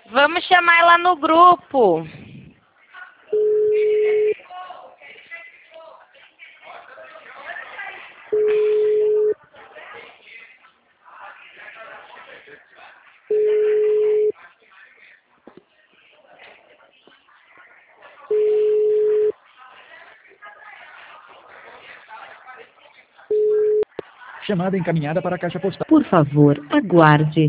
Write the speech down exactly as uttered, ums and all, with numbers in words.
Vamos chamar ela no grupo. Chamada encaminhada para a caixa postal. Por favor, aguarde.